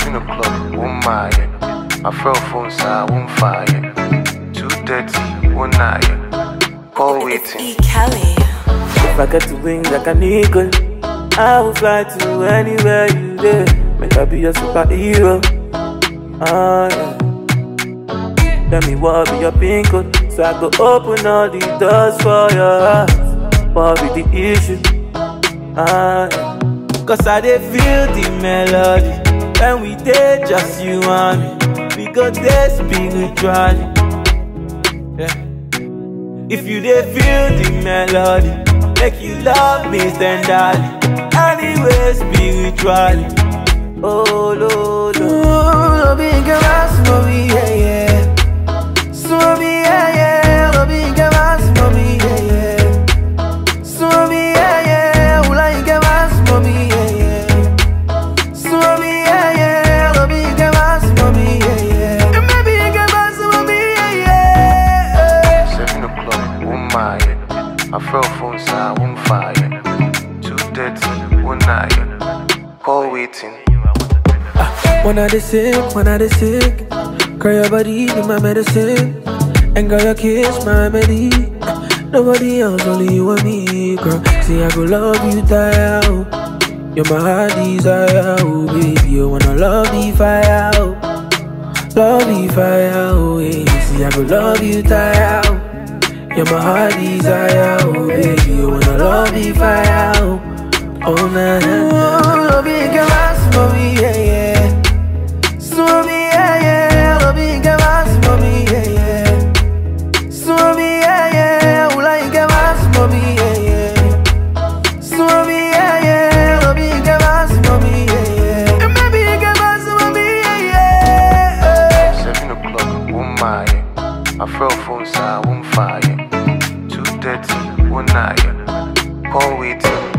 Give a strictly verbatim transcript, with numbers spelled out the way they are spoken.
Seven o'clock, one mile. My phone phone side, one fire. Two thirty, one night. Call waiting. E. Kelly. If I get to wings like an eagle, I will fly to anywhere you there. Make I be your superhero. Ah, yeah. Tell me what be your pin code, so I go open all the doors for your heart. What be the issue? Ah, yeah. Cause I dey feel the melody when we dey just you and me. We go dey spiritually, yeah. If you dey feel the melody, make you love me tenderly. Anyway, spiritually. Oh, Lord, Lord, big ass mommy, yeah, yeah. Swami, yeah, yeah. Love big ass mommy, yeah, yeah. Swami, yeah, yeah. Who like ass mommy, yeah, yeah. Swami, yeah, yeah. Love big ass mommy, yeah, yeah. And maybe ass mommy, yeah, yeah. Seven o'clock, one mile. My phone phone side, one fire. Two thirty, one night. Call waiting. When I dey sick, when I dey sick, girl, your body be my medicine. And girl, your kiss my remedy. Nobody else, only you and me, girl. See, I go love you, die out. You're my heart desire, oh baby. You wanna love the fire, oh. Love the fire, oh yeah. See, I go love you, die out. You're my heart desire, oh baby. You wanna love the fire, oh. Oh, nah, nah, nah. Love you, girl, that's mommy, yeah, yeah. Swami, yeah, yeah. Love you, girl, that's mommy, yeah, yeah. Swami, yeah, yeah. Who like girl, that's mommy, yeah, yeah. Swami, yeah, yeah. Love you, girl, that's mommy, yeah, yeah. And maybe girl, that's mommy, yeah, yeah. Seven o'clock, one mile. My phone phone side, one fire. Two thirty, one night. Call waiting.